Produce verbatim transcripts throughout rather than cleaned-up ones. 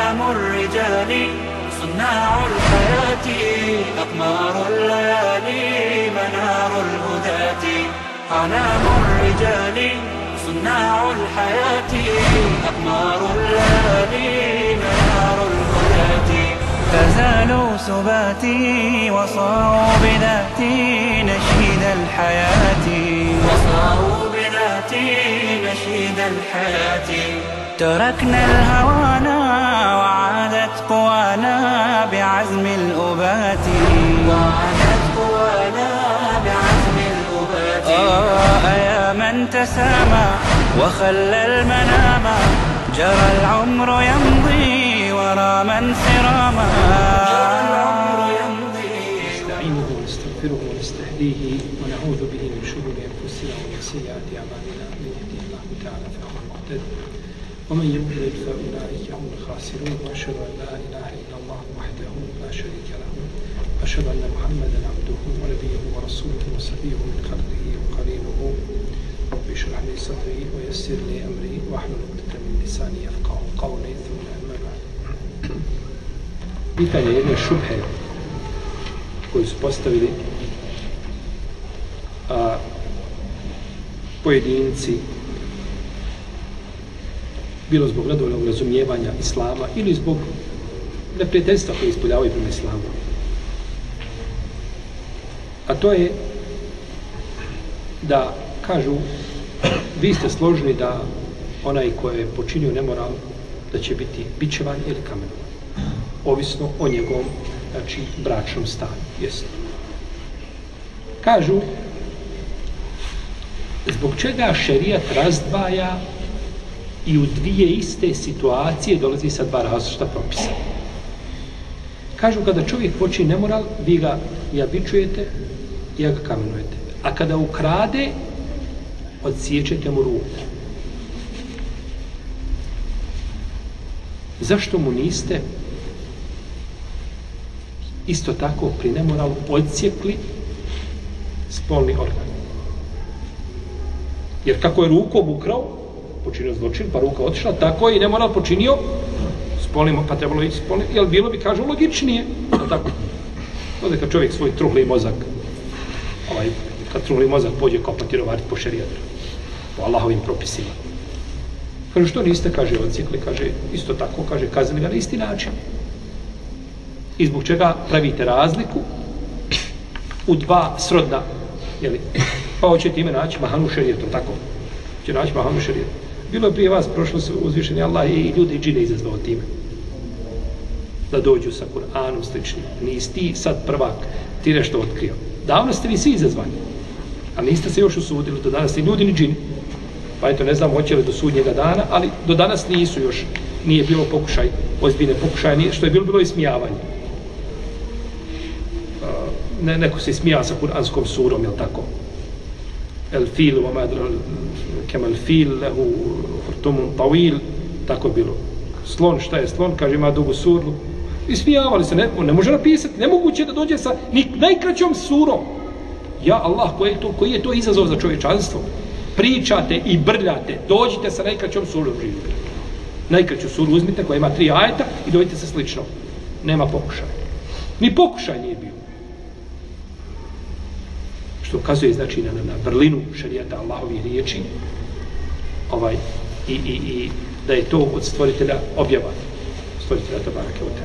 أعلام الرجال صناع الحياة أقمار الليالي منار الهداة أعلام الرجال صناع الحياة أقمار الليالي منار الهداة فزالوا سباتي وصاروا بذاتي نشيد الحياة وصاروا بذاتي نشيد الحياة تركنا الهوانا وعادت قوانا بعزم الأبات وعادت قوانا بعزم الأبات آه يا من تسامى وخلى المنام جرى العمر يمضي ورا من سراما جرى العمر يمضي نستعينه ونستغفره ونستهديه ونعوذ به من شرور أنفسنا ومن سيئات أعمالنا من يهده الله تعالى فهو المهتد ومن يضلل فأولئك هم الخاسرون وأشهد أن لا إله إلا الله وحده لا شريك له وأشهد أن محمدا عبده ونبيه ورسوله وصفيه من خلقه وقرينه رب اشرح لي صدري ويسر لي أمري واحلل عقدة من لساني يفقهوا قولي ثم أما بعد. Pitanje jedne šubhe koju su postavili a, pojedinci bilo zbog nedovoljnog razumijevanja islama ili zbog neprijateljstva koje ispoljavaju prema islamu. A to je da kažu vi ste složni da onaj ko je počinio nemoral da će biti bičevan ili kamenovan. Ovisno o njegovom, znači, bračnom stanju. Jest. Kažu zbog čega šerijat razdvaja i u dvije iste situacije dolazi sa dva različita propisa. Kažu kada čovjek počini nemoral, vi ga ja bičujete i ja ga kamenujete. A kada ukrade, odsiječete mu ruku. Zašto mu niste isto tako pri nemoralu odsjekli spolni organ? Jer kako je rukom ukrao, počinio zločin, pa ruka otišla, tako je i nemoral počinio spolnim, pa trebalo ići spolnim, jer bilo bi, kažu, logičnije. Tako. Onda kad čovjek svoj truhli mozak, ovaj, kad truhli mozak pođe kopati, rovariti po šerijatu, po Allahovim propisima. Kaže, što niste, kaže, odsjekli, kaže, isto tako, kaže, kaznili ga na isti način. I zbog čega pravite razliku u dva srodna, jeli, pa hoćete ime naći mahanu šerijetom, tako, će naći mahanu šerijetom. Bilo je prije vas, prošlo se uzvišeni Allah i ljudi i džine izazvao time. Da dođu sa Kur'anom sličnim. Nisi ti sad prvak, ti nešto otkrio. Davno ste vi svi izazvani, ali niste se još usudili, do danas ni ljudi ni džini. Pa eto, ne znam hoće li do sudnjega dana, ali do danas nisu još, nije bilo pokušaj, ozbiljne pokušaje, što je bilo, bilo ismijavanje. Ne, neko se ismijava sa kuranskom surom, jel tako? El fil, kemal fil, lehu hurtumun tawil, tako je bilo. Slon, šta je slon? Kaže, ima dugu surlu. Ismijavali se, ne, ne može napisati, nemoguće da dođe sa ni najkraćom surom. Ja, Allah, koji je to, koji je to izazov za čovječanstvo? Pričate i brljate, dođite sa najkraćom surom živjeti. Najkraću suru uzmite koja ima tri ajeta i dođite sa sličnom. Nema pokušaja. Ni pokušaj nije bio. Što ukazuje, znači, na, na vrlinu šerijata Allahovih riječi, ovaj, i, i, i da je to od stvoritelja objava, stvoritelja Tabaraka wa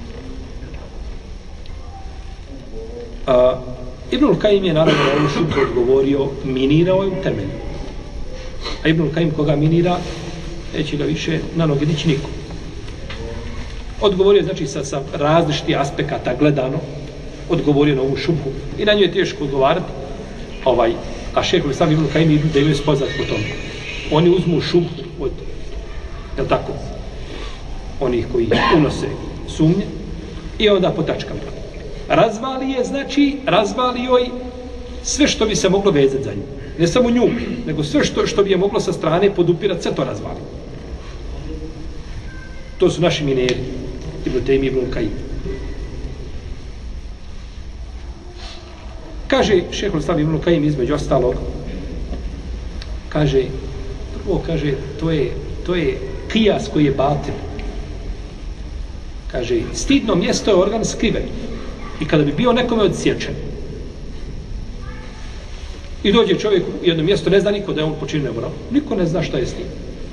ta'ala. Ibnul Kajim je naravno na ovu šubhu odgovorio, minirao je u temelju. A Ibnul Kajim koga minira, neće ga više na noge dići niko. Odgovorio, znači, sa, sa različitih aspekata gledano, odgovorio na ovu šubhu i na nju je teško odgovarati. Ovaj, a šehol sam Ibnul Kajim idu da je spoznat po tom. Oni uzmu šubhu od, jel tako, onih koji unose sumnje i onda po tačkama. Razvali je, znači, razvali joj sve što bi se moglo vezati za nju. Ne samo nju, nego sve što, što bi je moglo sa strane podupirati, sve to razvali. To su naši mineri, Ibn Tejmi i Ibn Kajim. Kaže šehol Islam Ibn Kajim između ostalog, kaže, prvo kaže, to je, to je kijas koji je batil. Kaže, stidno mjesto je organ skriven. I kada bi bio nekome odsječen. I dođe čovjek u jedno mjesto, ne zna niko da je on počinio nemoral. Niko ne zna šta je s njim.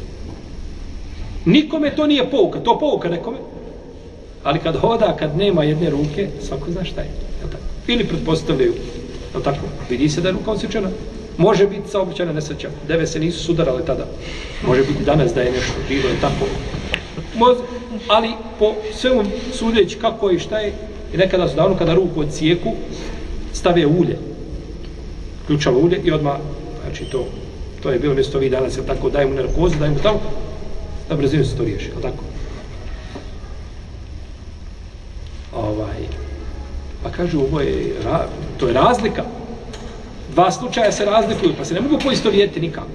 Nikome to nije pouka, to pouka nekome. Ali kad hoda, kad nema jedne ruke, svako zna šta je. Je tako? Ili pretpostavljaju, je tako? Vidi se da je ruka odsječena. Može biti saobraćajna nesreća. Deve se nisu sudarale tada. Može biti danas da je nešto bilo, je tako. Moz, ali po svemu sudeći kako i šta je, i nekada su davno kada ruku odsjeku, stave ulje. Ključalo ulje i odmah, znači to, to je bilo mjesto ovih danas, je tako, daj mu narkozu, daj mu tamo, da brzinu se to riješi, je tako? Ovaj, pa kažu, ovo je, to je razlika. Dva slučaja se razlikuju, pa se ne mogu poistovjetiti nikako.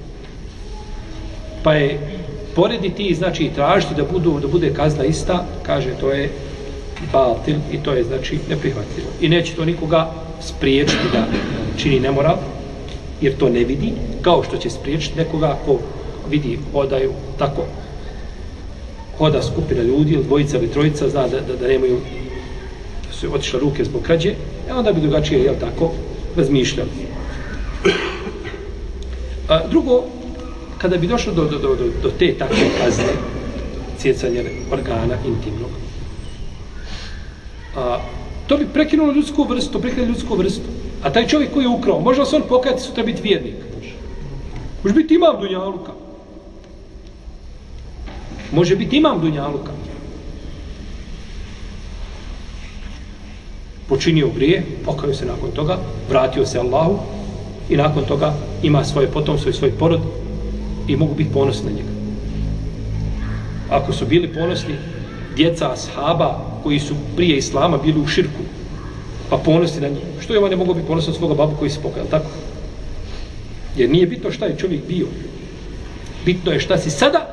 Pa je porediti, znači i tražiti da, budu, da bude kazna ista, kaže, to je batil i to je, znači, neprihvatljivo. I neće to nikoga spriječiti da čini nemoral, jer to ne vidi, kao što će spriječiti nekoga ko vidi, hodaju, tako, hoda skupina ljudi, ili dvojica ili trojica, zna da, da, da nemaju, da su otišle ruke zbog krađe, e onda bi drugačije, jel tako, razmišljali. A, drugo, kada bi došlo do, do, do, do te takve kazne, cijecanje organa intimnog, a, to bi prekinulo ljudsku vrstu, prekinulo ljudsku vrstu. A taj čovjek koji je ukrao, može li se on pokajati sutra biti vjernik? Može biti imam dunjaluka. Može biti imam dunjaluka. Počinio grije, pokajao se nakon toga, vratio se Allahu i nakon toga ima svoje potomstvo i svoj porod i mogu biti ponosni na njega. Ako su bili ponosni djeca ashaba koji su prije islama bili u širku, pa ponosni na njih, što je on ne mogu biti ponosni od svoga babu koji se pokajao, tako? Jer nije bitno šta je čovjek bio. Bitno je šta si sada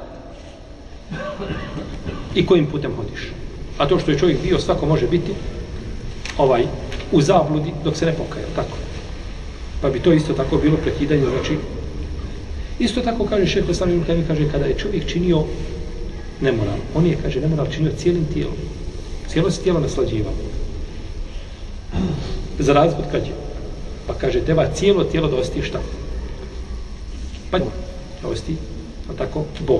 i kojim putem hodiš. A to što je čovjek bio, svako može biti ovaj u zabludi dok se ne pokaje, tako. Pa bi to isto tako bilo prekidanje, znači isto tako kaže šejh Islam ibn Tejmije, kaže kada je čovjek činio nemoral, on je, kaže, nemoral činio cijelim tijelom. Cijelo se tijelo naslađivalo. Za razliku od krađe. Pa kaže, treba cijelo tijelo da osti šta? Pa da osti, a tako, Bog.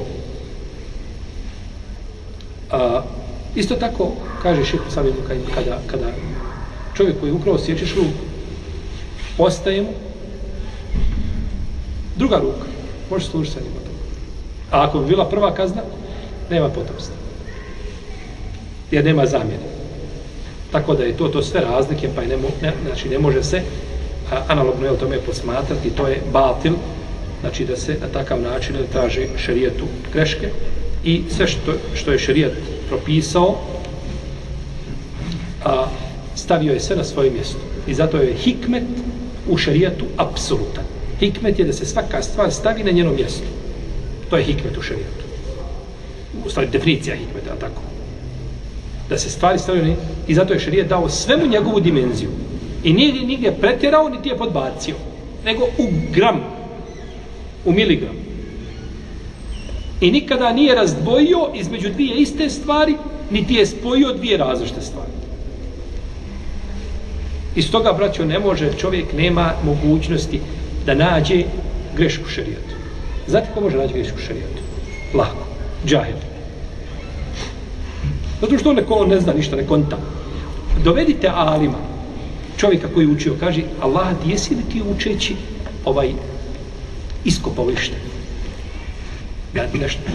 A, isto tako, kaže šejh Islam ibn Tejmije, kada, kada čovjek koji je ukrao sječeš ruku, ostaje mu druga ruka, može služiti sa njim. A ako bi bila prva kazna, nema potomstva. Jer nema zamjene. Tako da je to, to sve razlike, pa je ne, ne, znači ne može se a, analogno je o tome posmatrati, to je batil, znači da se na takav način traže šerijetu greške i sve što, što je šerijet propisao, a, stavio je sve na svoje mjesto. I zato je hikmet u šerijetu apsolutan. Hikmet je da se svaka stvar stavi na njeno mjesto. To je hikmet u šerijetu. U stvari definicija hikmeta, ali tako. Da se stvari stavljaju na... I zato je šerijet dao svemu njegovu dimenziju. I nije nigdje pretjerao, niti je podbacio. Nego u gram. U miligram. I nikada nije razdvojio između dvije iste stvari, niti je spojio dvije različite stvari. Iz toga, braćo, ne može, čovjek nema mogućnosti da nađe grešku šerijetu. Znate ko može naći grešku šerijetu? Lako. Džahil. Zato što on neko ne zna ništa, ne konta. Dovedite alima, čovjeka koji je učio, kaže, Allah, jesi li ti učeći ovaj iskopao ište? Ja ti nešto.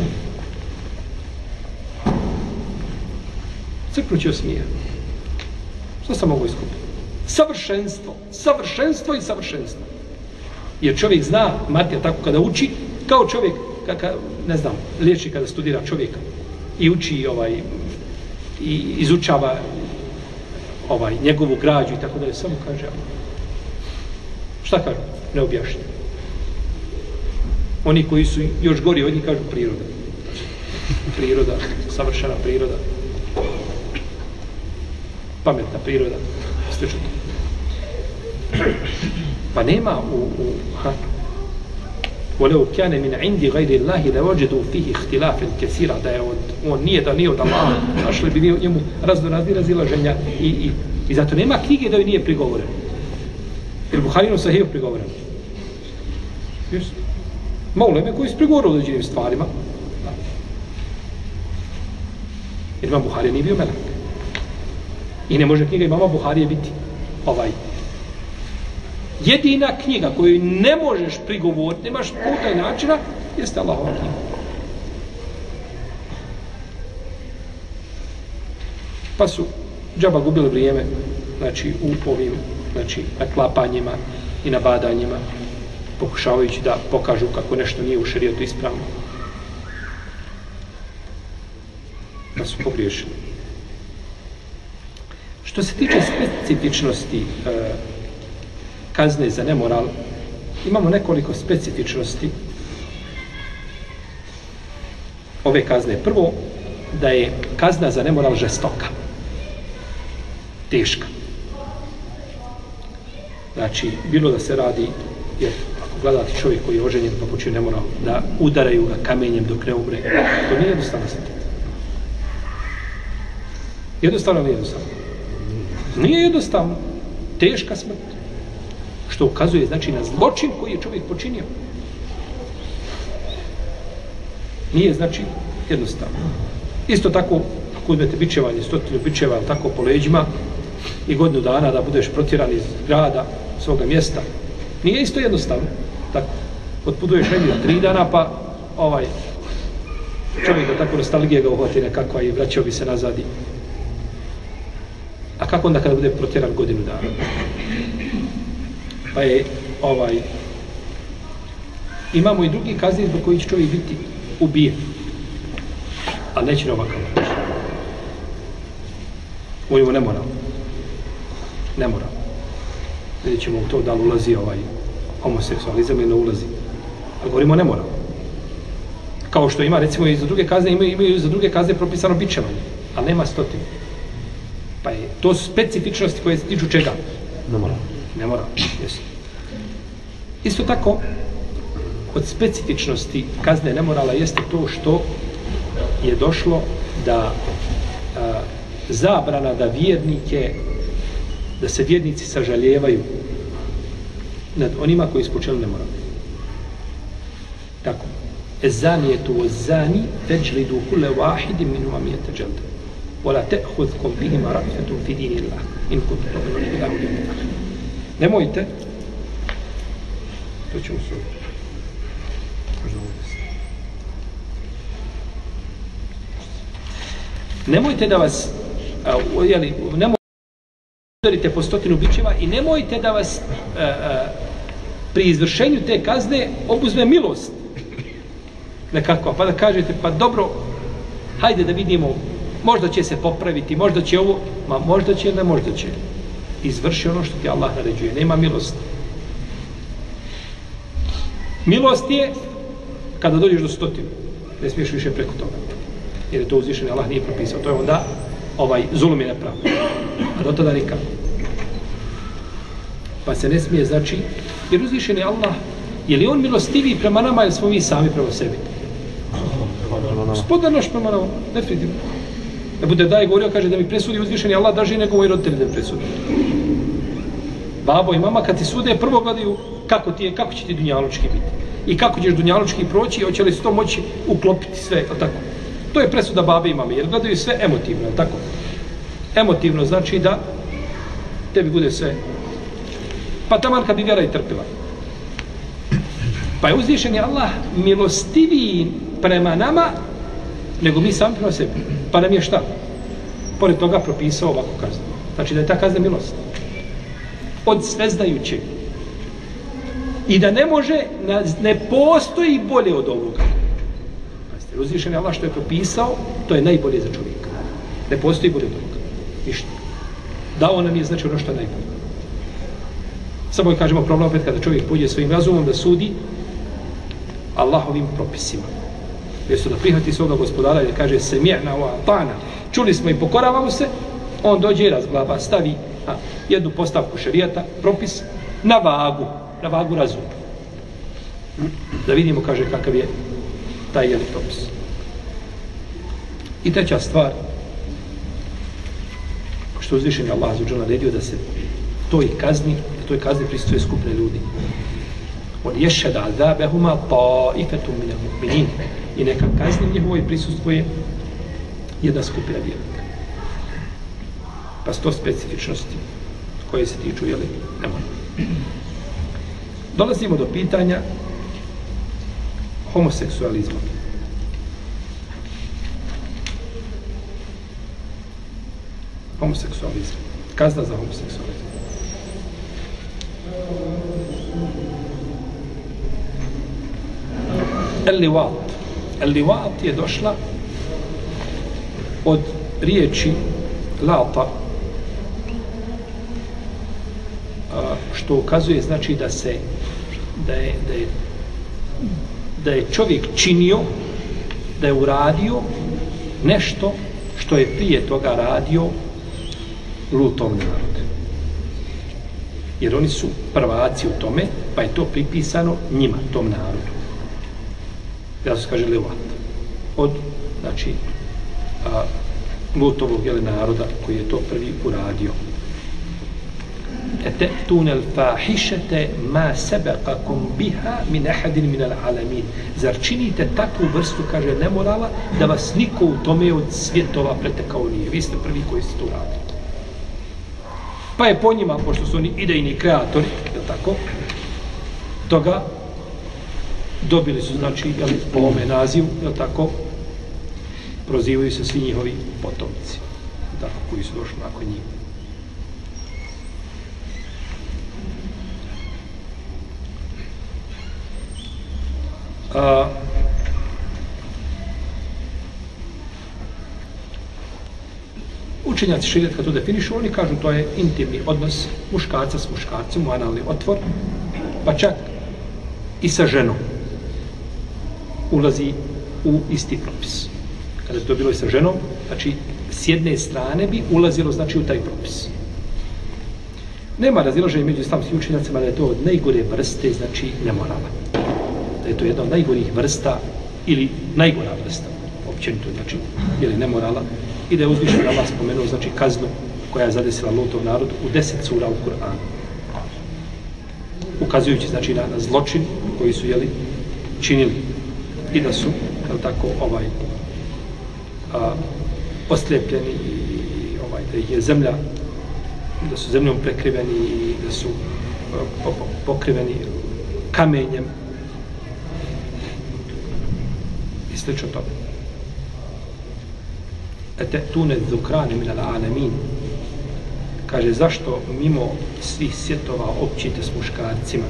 Crknući osmije. Što sam mogu iskopati? Savršenstvo. Savršenstvo i savršenstvo. Jer čovjek zna, Matija tako kada uči, kao čovjek, kaka, ne znam, liječi kada studira čovjeka i uči ovaj, i izučava ovaj, njegovu građu i tako dalje, samo kaže, šta kaže? Ne objašnja. Oni koji su još gori od njih kažu priroda. Priroda, savršena priroda. Pametna priroda. Slično to. Pa nema u... u ha. وَلَوْ كَانَ مِنْ عِنْدِ غَيْرِ اللَّهِ لَوَجَدُوا فِيهِ اخْتِلَافًا كَثِيرًا, da je on, on nije da nije od Allaha, našli bi njemu razno razni razilaženja i, i, i zato nema knjige da joj nije prigovoren. Jer Buharinu Sahih prigovoren. Yes. Mauleme koji su prigovorili o određenim stvarima. Jer imam Buharija nije bio melek. I ne može knjiga imama Buharije biti ovaj. Jedina knjiga koju ne možeš prigovoriti, nemaš puta i načina, jeste Allahova knjiga. Pa su džaba gubili vrijeme, znači u ovim, znači naklapanjima i nabadanjima, pokušavajući da pokažu kako nešto nije u šerijetu ispravno. Da su pogriješili. Što se tiče specifičnosti e, kazne za nemoral, imamo nekoliko specifičnosti ove kazne. Prvo, da je kazna za nemoral žestoka, teška. Znači, bilo da se radi, jer ako gledate čovjek koji je oženjen pa počinje nemoral, da udaraju ga kamenjem dok ne umre, to nije jednostavno smrt. Jednostavno nije jednostavno. Nije jednostavno. Teška smrt. Što ukazuje, znači, na zločin koji je čovjek počinio. Nije, znači, jednostavno. Isto tako, ako uzmete bičevanje, stotinu bičeva, ali tako po leđima, i godinu dana da budeš protjeran iz grada, svoga mjesta, nije isto jednostavno. Tako, otputuješ negdje tri dana, pa ovaj čovjek da tako nostalgije ga uhvati nekakva i vraćao bi se nazad. A kako onda kada bude protjeran godinu dana? Pa je ovaj imamo i drugi kazni zbog koji će čovjek biti ubijen, ali neće na ovakav način. Ovo ne mora. Ne mora. Vidjet ćemo u to da li ulazi ovaj homoseksualizam ili ne ulazi. Ali govorimo ne mora. Kao što ima, recimo, i za druge kazne, imaju, imaju za druge kazne propisano bičevanje, ali nema stotinu. Pa je, to su specifičnosti koje se tiču čega? Ne mora. Ne mora, jesu. Isto tako, od specifičnosti kazne nemorala jeste to što je došlo da a, zabrana da vjernike, da se vjernici sažaljevaju nad onima koji su počeli nemoral. Tako. Ezanijetu o zani teđlidu kule vahidi minuma mijete dželde. Ola te'hudkom bihima rafetum fi dinillah. In kuntu tobinu ilahu dinillah. Nemojte, to ćemo se nemojte da vas a, jeli, nemojte udarite po stotinu bičeva i nemojte da vas a, a, pri izvršenju te kazne obuzme milost nekako, pa da kažete pa dobro, hajde da vidimo, možda će se popraviti, možda će ovo, ma možda će, ne možda će. Izvrši ono što ti Allah naređuje, nema milosti. Milost je kada dođeš do stotinu, ne smiješ više preko toga, jer je to uzvišeni Allah nije propisao, to je onda ovaj zulum je nepravda, a do tada nikako. Pa se ne smije, znači, jer uzvišeni Allah, je li on milostiviji prema nama ili smo mi sami prema sebi? Gospodar naš prema nama, definitivno. Da bude da je govorio, kaže da mi presudi uzvišeni Allah daži nego moji roditelji da mi presudi. Babo i mama kad ti sude prvo gledaju kako ti je, kako će ti dunjalučki biti. I kako ćeš dunjalučki proći i hoće li se to moći uklopiti sve, tako. To je presuda babe i mame, jer gledaju sve emotivno, tako. Emotivno znači da tebi bude sve. Pa taman kad bi vjera i trpila. Pa je uzvišeni Allah milostiviji prema nama nego mi sami prema sebi. Pa nam je šta? Pored toga propisao ovako kaznu. Znači da je ta kazna milost. Od sveznajućeg. I da ne može, ne postoji bolje od ovoga. Pazite, uzvišeni Allah što je propisao, to je najbolje za čovjeka. Ne postoji bolje od ovoga. Ništa. Dao nam je znači ono što je najbolje. Samo kažemo problem opet kada čovjek pođe svojim razumom da sudi Allahovim propisima. Jesu da prihvati svoga gospodara i da kaže semi'na wa ata'na. Čuli smo i pokoravamo se, on dođe i razglaba, stavi a, jednu postavku šerijata, propis, na vagu, na vagu razuma. Da vidimo, kaže, kakav je taj jeli propis. I treća stvar, što uzvišen je Allah azzawajal naredio da se toj kazni, da toj kazni prisutuje skupne ljudi. On ješhada azabahuma ta'ifatum min al-mu'minin. I neka kazni njihovoj prisustvuje jedna skupina vjernika. Pa sto specifičnosti koje se tiču, jeli, nemoj. Dolazimo do pitanja homoseksualizma. Homoseksualizam. Kazna za homoseksualizam. El-livat. El-livat je došla od riječi lata, što ukazuje, znači, da se da je, da je da je čovjek činio, da je uradio nešto što je prije toga radio Lutov narod. Jer oni su prvaci u tome, pa je to pripisano njima, tom narodu. Ja se kaže livat. Od, znači, a, Lutovog, jeli, naroda koji je to prvi uradio. Ete'tune l-fahišete ma sebekakum biha min ahadin min al-alamin. Zar činite takvu vrstu, kaže, nemorala, da vas niko u tome od svjetova pretekao nije. Vi ste prvi koji ste to uradili. Pa je po njima, pošto su oni idejni kreatori, je tako, toga dobili su, znači, jeli, po ome nazivu, je tako, prozivaju se svi njihovi potomci, je tako, koji su došli nakon njih. A, učenjaci šerijatka to definišu, oni kažu to je intimni odnos muškarca s muškarcem u analni otvor, pa čak i sa ženom ulazi u isti propis. Kada bi to bilo i sa ženom, znači s jedne strane bi ulazilo, znači, u taj propis. Nema razilaženja među islamskim učenjacima da je to od najgore vrste, znači nemorala. Da je to jedna od najgorih vrsta ili najgora vrsta, općenito, znači, ili nemorala, i da je uzvišen Allah spomenuo, znači, kaznu koja je zadesila Lutov narod u deset sura u Kur'anu. Ukazujući, znači, na, na zločin koji su, jeli, činili i da su, kao tako, ovaj, a, oslijepljeni i ovaj, da ih je zemlja, da su zemljom prekriveni i da su a, po, po, pokriveni kamenjem i slično tome. Ete'tune dhukrane min al-alamin. Kaže, zašto mimo svih svjetova općite s muškarcima?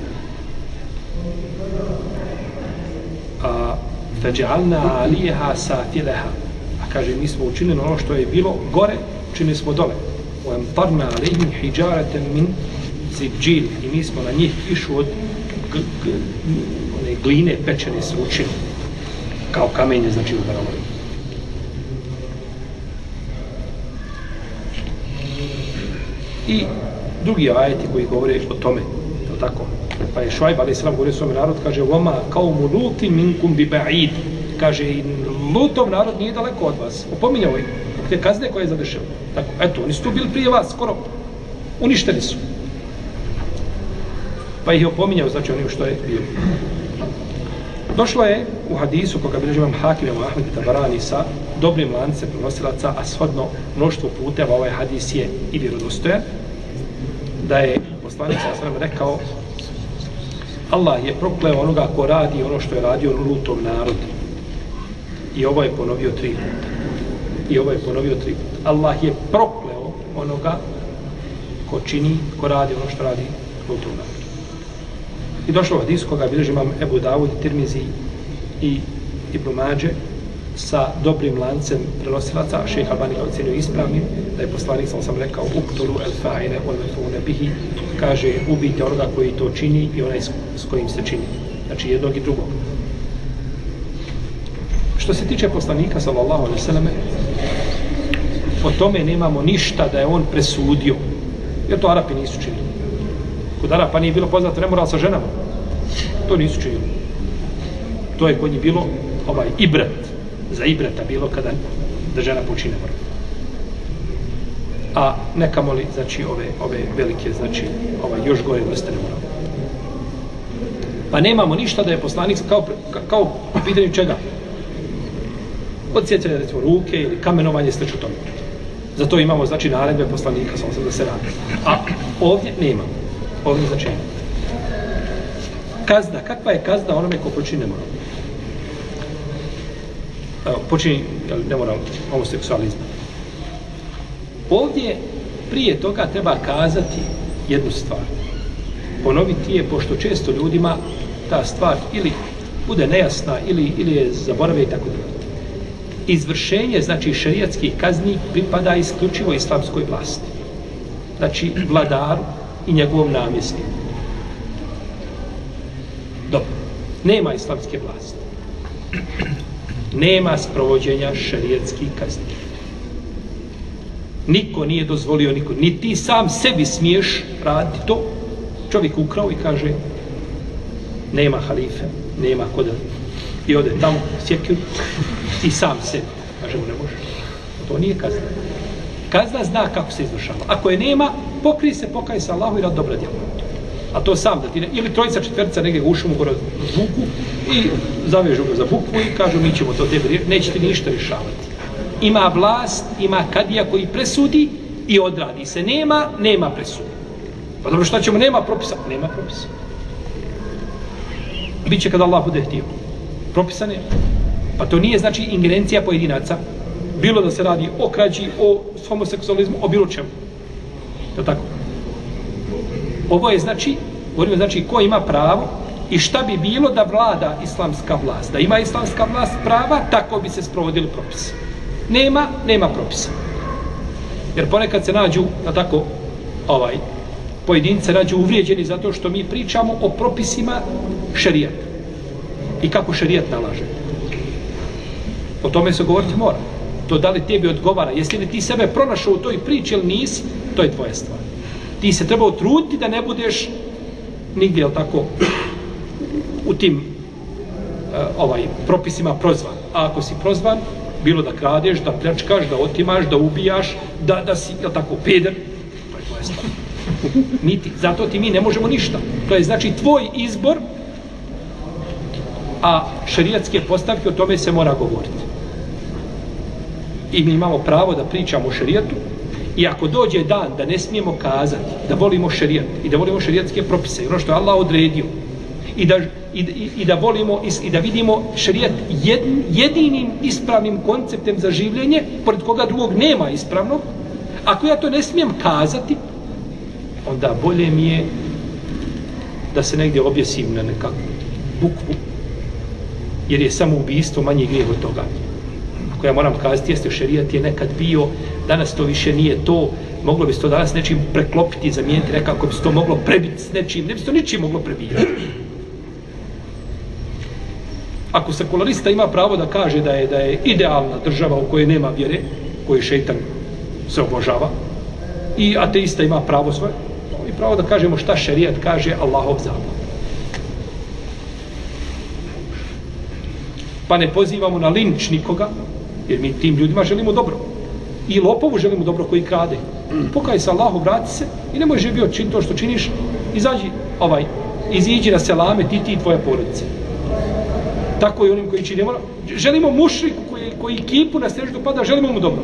A feđalna alijeha safileha. A kaže, mi smo učinili ono što je bilo gore, učinili smo dole. وَمْطَرْنَا عَلَيْهِمْ حِجَارَةً مِنْ سِجِّيلٍ. I mi smo na njih kišu od g, g, one gline pečene s ručine, kao kamenje, znači, udarovali. I drugi ajeti koji govore o tome, je tako? Pa je Šuajb alejhi selam govorio svome narod, kaže: "Vama qaumu Lutin minkum bi ba'id." Kaže, i Lutov narod nije daleko od vas. Opominjao ih te kazne koje je zadešao. Tako, eto, oni su tu bili prije vas, skoro uništeni su. Pa ih je opominjao, znači, onim što je bilo. Došlo je u hadisu koga bilježi imam Hakim, imam Ahmed i Tabarani sa dobrim lancem prenosilaca, a shodno mnoštvo puteva ovaj hadis je i vjerodostojan, da je poslanik sallallahu alejhi ve sellem rekao: Allah je prokleo onoga ko radi ono što je radio Lutov narod. I ovo je ponovio tri puta. I ovo je ponovio tri puta. Allah je prokleo onoga ko čini, ko radi ono što radi Lutov narod. I došlo u hadisu koga bilježi imam Ebu Davud, Tirmizi i Ibn Mađe sa dobrim lancem prenosilaca, a šejh Albani ga ocenio ispravnim, da je poslanik sam sam rekao: uktulu el fa'ile wal maf'ule bihi. Kaže, ubijte onoga koji to čini i onaj s kojim se čini. Znači, jednog i drugog. Što se tiče poslanika sallallahu alejhi ve selleme, o tome nemamo ništa da je on presudio, jer to Arapi nisu činili. Kod Arapa nije bilo poznato nemoral sa ženama. to nisu činili. To je kod njih bilo ovaj ibret, za ibreta bilo kada da žena počine mora. A neka moli, znači, ove, ove velike, znači, ovaj, još gore vrste ne mora. Pa nemamo ništa da je poslanik kao, kao u pitanju čega? Odsjecanje, recimo, ruke ili kamenovanje, slično tome. Zato imamo, znači, naredbe poslanika, samo sam da se radi. A ovdje nema. Ovdje znači nema. Kazna. Kakva je kazna onome ko počini nemoral? Počini nemoral homoseksualizma. Ovdje prije toga treba kazati jednu stvar. Ponoviti je, pošto često ljudima ta stvar ili bude nejasna ili, ili je zaborave i tako dalje. Izvršenje, znači šerijatskih kazni, pripada isključivo islamskoj vlasti. Znači vladaru i njegovom namjesniku. Dobro. Nema islamske vlasti. Nema sprovođenja šerijatskih kazni. Niko nije dozvolio, niko. Ni ti sam sebi smiješ raditi to. Čovjek ukrao i kaže nema halife, nema kod i ode tamo, sjekiru i sam sebi. Kaže mu ne može. To nije kazna. Kazna zna kako se izvršava. Ako je nema, pokrij se, pokaj se Allahu i rad dobra djela. A to sam da ti ne... Ili trojica, četvrtica negdje ušu mu gore buku i zavežu ga za bukvu i kažu mi ćemo to tebi, neće ti ništa rješavati. Ima vlast, ima kadija koji presudi i odradi se. Nema, nema presudi. Pa dobro, šta ćemo? Nema propisa. Nema propisa. Biće kada Allah bude htio. Propisa nema. Pa to nije znači ingerencija pojedinaca. Bilo da se radi o krađi, o homoseksualizmu, o bilo čemu. Je tako? Ovo je znači, govorimo znači ko ima pravo i šta bi bilo da vlada islamska vlast. Da ima islamska vlast prava, tako bi se sprovodili propisi. Nema, nema propisa. Jer ponekad se nađu, na tako, ovaj, pojedince nađu uvrijeđeni zato što mi pričamo o propisima šerijata. I kako šerijat nalaže. O tome se govoriti mora. To da li tebi odgovara. Jesi li ti sebe pronašao u toj priči ili nisi, to je tvoja stvar. Ti se treba truditi da ne budeš nigdje, jel tako, u tim uh, ovaj, propisima prozvan. A ako si prozvan, bilo da kradeš, da pljačkaš, da otimaš, da ubijaš, da, da si, jel tako, peder, to je tvoja stvar. Niti, zato ti mi ne možemo ništa. To je znači tvoj izbor, a šerijatske postavke, o tome se mora govoriti. I mi imamo pravo da pričamo o šerijatu i ako dođe dan da ne smijemo kazati da volimo šerijat i da volimo šerijatske propise i ono što je Allah odredio i da, i, i, i da volimo i, i da vidimo šerijat jed, jedinim ispravnim konceptem za življenje pored koga drugog nema ispravnog, ako ja to ne smijem kazati, onda bolje mi je da se negdje objesim na nekakvu bukvu, jer je samo ubijstvo manji grijeh od toga. Ako ja moram kazati, jeste šerijat je nekad bio, danas to više nije to, moglo bi se to danas nečim preklopiti, zamijeniti, nekako bi se to moglo prebiti s nečim, ne bi se to ničim moglo prebijati. Ako sekularista ima pravo da kaže da je, da je idealna država u kojoj nema vjere, u kojoj šejtan se obožava, i ateista ima pravo svoje, i pravo da kažemo šta šerijat kaže Allahov zakon. Pa ne pozivamo na linč nikoga, jer mi tim ljudima želimo dobro. I lopovu želimo dobro koji krade. Pokaj se Allahu, vrati se i nemoj živio čin to što činiš, izađi, ovaj, iziđi na selame, ti ti i tvoje porodice. Tako i onim koji čini. Želimo mušriku koji, koji kipu na seždu pada, želimo mu dobro.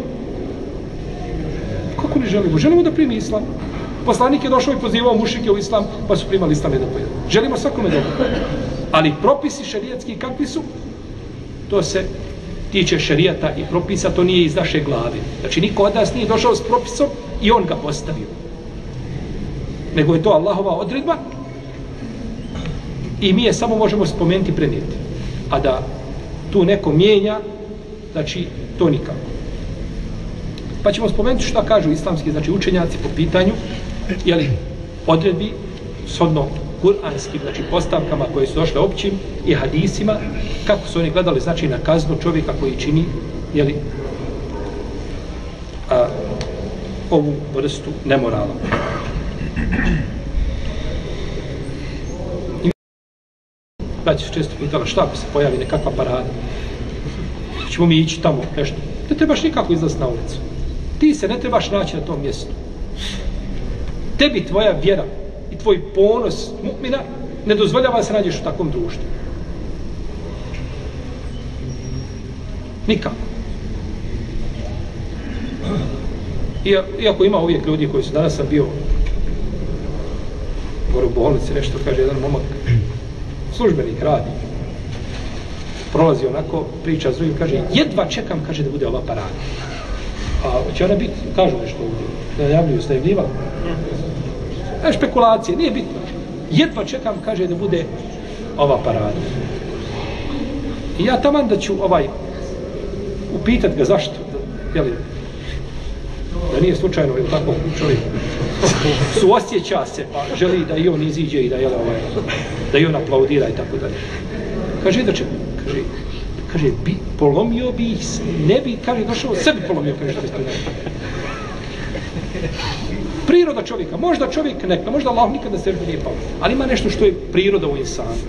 Kako ne želimo? Želimo da primi islam. Poslanik je došao i pozivao mušrike u islam, pa su primali islam jedan po jedan. Želimo svakome dobro. Ali propisi šerijatski kakvi su, to se tiče šerijata i propisa, to nije iz naše glave. Znači, niko od nas nije došao s propisom i on ga postavio. Nego je to Allahova odredba i mi je samo možemo spomenuti i prenijeti. A da tu neko mijenja, znači, to nikako. Pa ćemo spomenuti šta kažu islamski, znači, učenjaci po pitanju, jeli, odredbi, shodno kuranskim, znači, postavkama koje su došle općim i hadisima, kako su oni gledali, znači, na kaznu čovjeka koji čini, jeli, a, ovu vrstu nemorala. braća su često pitala šta ako se pojavi nekakva parada. Ćemo mi ići tamo nešto. Ne trebaš nikako izlaziti na ulicu. Ti se ne trebaš naći na tom mjestu. Tebi tvoja vjera i tvoj ponos mu'mina ne dozvoljava se nađeš u takvom društvu. Nikako. Iako ima uvijek ljudi koji su, danas sam bio gore u bolnici, nešto kaže jedan momak, službenik radi, prolazi onako, priča s drugim, kaže, jedva čekam, kaže, da bude ova parada. A će ona biti, kažu nešto ovdje, da javljuju se, da je vljivala. E, špekulacije, nije bitno. Jedva čekam, kaže, da bude ova parada. I ja taman da ću ovaj, upitat ga zašto, da, jeli, da nije slučajno, ili tako čovjek suosjeća se, pa želi da i on iziđe i da, jel, ovaj, da i on aplaudira i tako dalje. Kaže, da će, kaže, kaže, bi, polomio bi ih, ne bi, kaže, došao, sebi polomio, kaže, što bi spredali. Priroda čovjeka, možda čovjek neka, možda Allah nikada se nije pao, ali ima nešto što je priroda u insanu.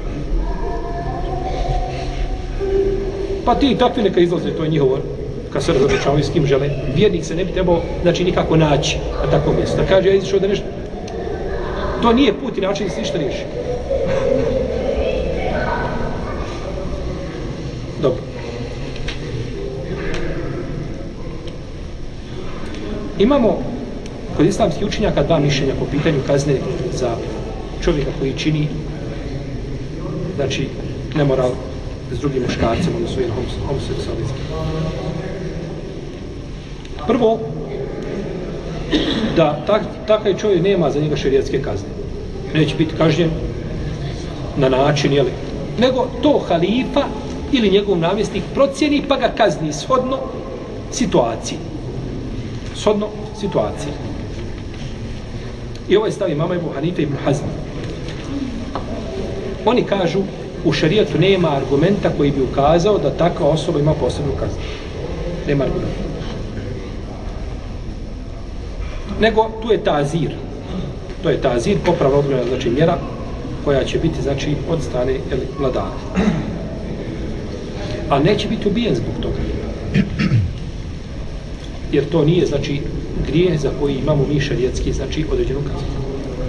Pa ti takvi neka izlaze, to je njihovo, kad se razobičavaju s kim žele. Vjernik se ne bi trebao, znači, nikako naći na takvom mjestu. Da kaže, ja izišao da nešto... To nije put i način da se ništa riješi. Dobro. Imamo kod islamskih učenjaka dva mišljenja po pitanju kazne za čovjeka koji čini, znači, nemoral s drugim muškarcem, odnosno je homoseksualizam. Prvo, da tak, takav čovjek nema za njega šerijatske kazne. Neće biti kažnjen na način, jeli, nego to halifa ili njegov namjesnik procjeni pa ga kazni shodno situaciji. Shodno situaciji. I ovaj stav imama Ebu Hanife i Ibn Hazm. Oni kažu, u šerijatu nema argumenta koji bi ukazao da takva osoba ima posebnu kaznu. Nema argumenta. Nego tu je tazir. To je tazir, popravno odgojna, znači mjera koja će biti, znači, od strane jeli, vladara. Ali neće biti ubijen zbog toga. Jer to nije, znači, grijeh za koji imamo mi šerijetski, znači, određenu kaznu.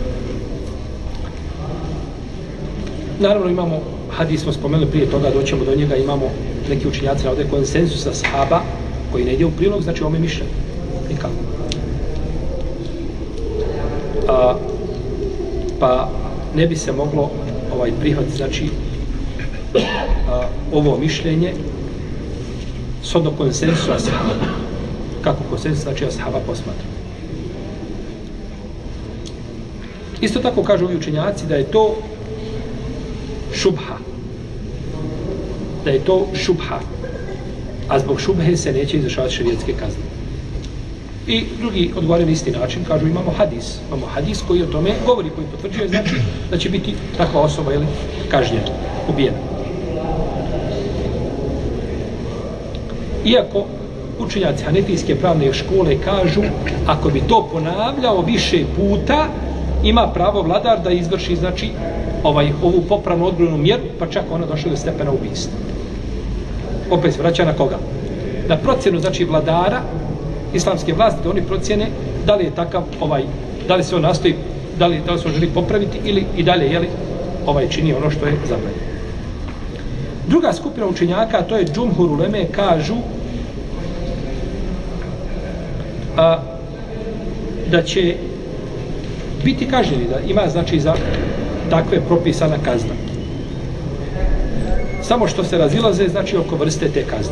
Naravno imamo, hadis smo spomenuli prije toga, doćemo do njega, imamo neki učinjaci na ovdje konsensusa sahaba koji ne ide u prilog, znači ome mišljenje. Nikako. A, pa ne bi se moglo ovaj prihvatiti, znači, a, ovo mišljenje shodno konsensusa ashaba. Kako konsensus, znači ashaba posmatra. Isto tako kažu ovi učenjaci da je to šubha. Da je to šubha. A zbog šubhe se neće izvršavati šerijetske kazne. I drugi odgovaraju na isti način, kažu imamo hadis. Imamo hadis koji o tome govori, koji potvrđuje, znači da će biti takva osoba ili kažnjena, ubijena. Iako učenjaci hanefijske pravne škole kažu, ako bi to ponavljao više puta, ima pravo vladar da izvrši, znači, ovaj, ovu popravnu odgojnu mjeru, pa čak ona došla do stepena ubijstva. Opet se vraća na koga? Na procjenu, znači, vladara, islamske vlasti, da oni procjene da li je takav, ovaj, da li se on nastoji, da li, da li se on želi popraviti ili i dalje, jeli, ovaj, čini ono što je zabranjeno. Druga skupina učenjaka, to je džumhur uleme, kažu a, da će biti kažnjeni, da ima, znači, za takve propisana kazna. Samo što se razilaze, znači, oko vrste te kazne.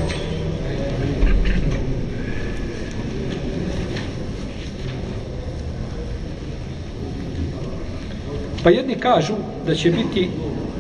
Pa jedni kažu da će biti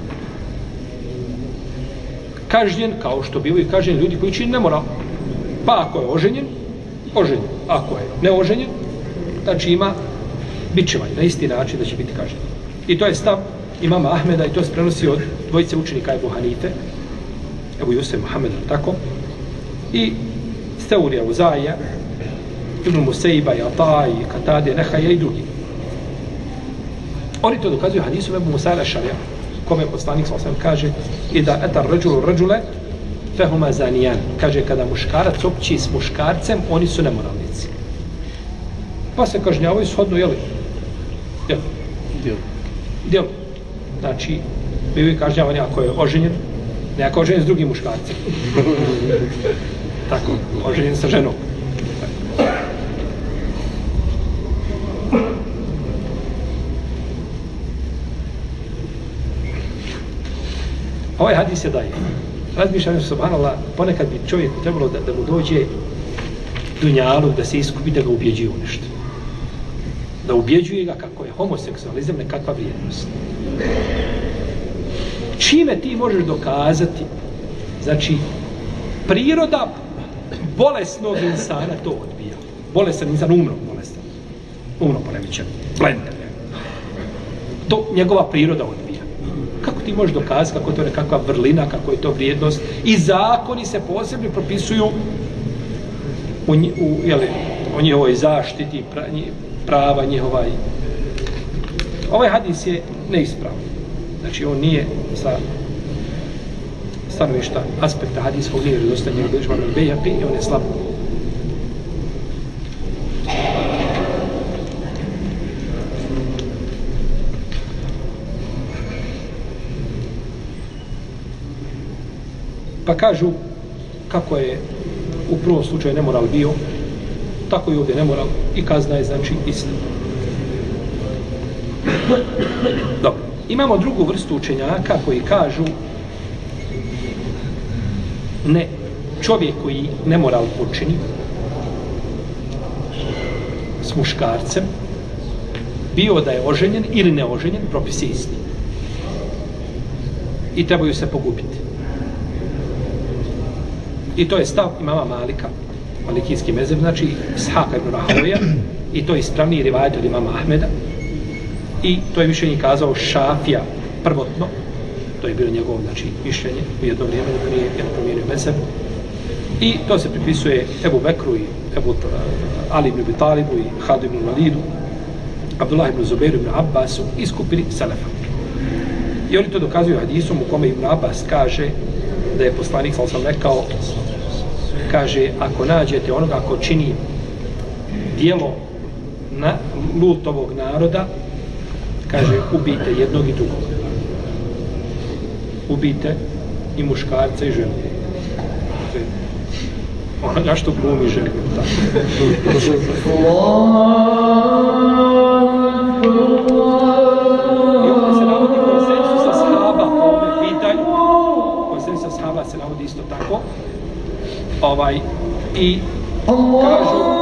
kažnjen, kao što bivaju kažnjeni ljudi koji čini nemoral. Pa ako je oženjen, oženjen. Ako je neoženjen, znači ima bičevanje, na isti način da će biti kažnjen. I to je stav imama Ahmeda i to se prenosi od dvojice učenika Ebu Hanife, Ebu Jusef Muhammed, tako, i Steurija Uzaija, Ibn Musejba, i Ata, i Katade, Nehaja i drugi. Oni to dokazuju hadisom Ebu Musa al-Ešarija. kome poslanik sallallahu alejhi ve sellem kaže i da etar rajulu rajule fehuma zanijan, kaže kada muškarac opći s muškarcem, oni su nemoralnici. Pa se kažnjavaju shodno, jeli? Jel? Djelo. Djelo. Znači, bio je kažnjavani ako je oženjen, ne ako je oženjen s drugim muškarcem. Tako, oženjen sa ženom. Ovaj hadis je daje. Razmišljam se, subhanallah, ponekad bi čovjeku trebalo da, da mu dođe dunjaluk, da se iskupi, da ga ubjeđuje u nešto. Da ubjeđuje ga kako je homoseksualizam nekakva vrijednost. Čime ti možeš dokazati, znači, priroda bolesnog insana to odbija. Bolestan insan, umro bolestan. Umro poremećen, blender. To njegova priroda odbija. Kako ti možeš dokazati kako je to nekakva vrlina, kako je to vrijednost? I zakoni se posebno propisuju u, u, jeli, o njihovoj zaštiti, pra, prava njihova. Ovaj hadis je neispravan. Znači on nije sa stanovišta aspekta hadijskog nije vjerodostojnog njega bilježi Imam Bejhaqi i on je slab. Pa kažu kako je u prvom slučaju nemoral bio, tako i ovdje nemoral i kazna je znači ista. Dobro. Imamo drugu vrstu učenjaka koji kažu ne, čovjek koji nemoral počini s muškarcem, bio da je oženjen ili neoženjen, propis je isti. I trebaju se pogubiti. I to je stav imama Malika, malikijski mezheb, znači Ishaka ibn Rahoveja, i to je ispravniji rivajet od imama Ahmeda. I to je mišljenje kazao Šafija prvotno, to je bilo njegovo znači, mišljenje u jedno vrijeme, da nije jedan promijenio mezheb. I to se pripisuje Ebu Bekru i Ebu Ali ibn Abi Talibu i Hadu ibn Validu, Abdullah ibn Zubeiru ibn Abbasu i skupini Selefa. I oni to dokazuju hadisom u kome Ibn Abbas kaže da je poslanik sallallahu alejhi ve sellem rekao, kaže, ako nađete onoga ako čini dijelo na Lutovog naroda, kaže, ubijte jednog i drugog. Ubijte i muškarca i ženu. Onoga što glumi ženu. I onda se navodi konsensus sa sahaba po ovome pitanju. Konsensus sa sahaba se navodi isto tako. Ovaj, i kažu